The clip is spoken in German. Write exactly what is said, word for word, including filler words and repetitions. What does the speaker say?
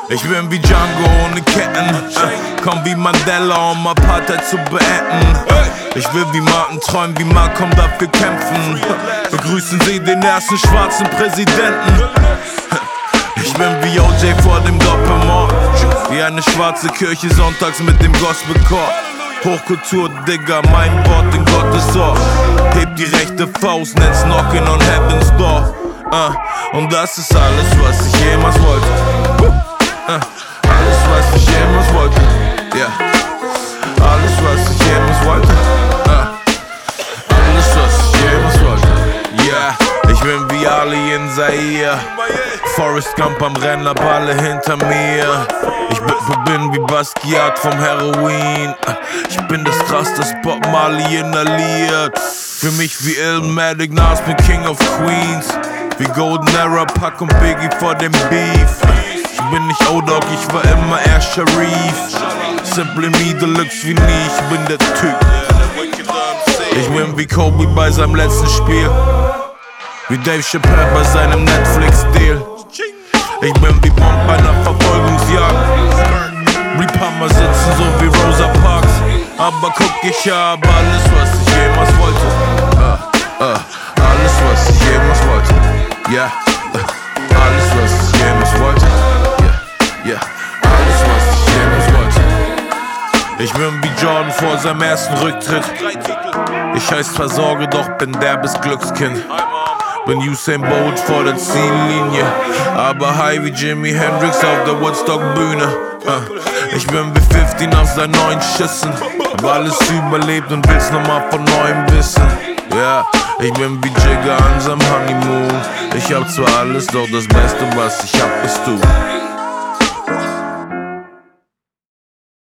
Ich bin wie Django ohne Ketten, äh, komm wie Mandela, um Apartheid zu beenden. Ich will wie Martin träumen, wie Malcolm dafür kämpfen. Begrüßen Sie den ersten schwarzen Präsidenten. Ich bin wie O J vor dem Doppelmord, wie eine schwarze Kirche sonntags mit dem Gospelchor. Hochkultur, Digga, mein Wort in Gottes Ohr. Heb die rechte Faust, nenn's Knockin' on Heaven's Door. uh, Und das ist alles, was ich jemals wollte. uh, Alles, was ich jemals wollte. Ja, yeah. Alles, was ich jemals wollte. uh, Alles, was ich jemals wollte. Ja, yeah. Ich bin wie Ali in Zaire, Forrest Gump am Rennen, ab alle hinter mir. Ich bin, bin wie Basquiat vom Heroin. Ich bin das Gras, das Bob Marley inhaliert. Für mich wie Illmatic, Nas bin King of Queens. Wie Golden Era, Pac und Biggie vor dem Beef. Ich bin nicht O-Dog, ich war immer eher Sharif. Simply me, Deluxe wie nie, ich bin der Typ. Ich bin wie Kobe bei seinem letzten Spiel, wie Dave Chappelle bei seinem Netflix-Deal. Ich bin wie Bond bei einer Verfolgungsjagd. Reaper sitzen so wie Rosa Parks. Aber guck, ich hab alles, was ich jemals wollte. uh, uh, Alles, was ich jemals wollte. Ja, yeah. uh, Alles, was ich jemals wollte. Ja, yeah. yeah. Alles, was ich jemals wollte. Ich bin wie Jordan vor seinem ersten Rücktritt. Ich heiß zwar Sorge, doch bin derbes Glückskind. Bin Usain Bolt vor der Ziellinie, aber high wie Jimi Hendrix auf der Woodstock-Bühne. uh, Ich bin wie fifty nach seinen neun Schüssen, hab alles überlebt und will's nochmal von neuem wissen. Ja, yeah. Ich bin wie Jigger an seinem Honeymoon. Ich hab zwar alles, doch das Beste, was ich hab, bist du.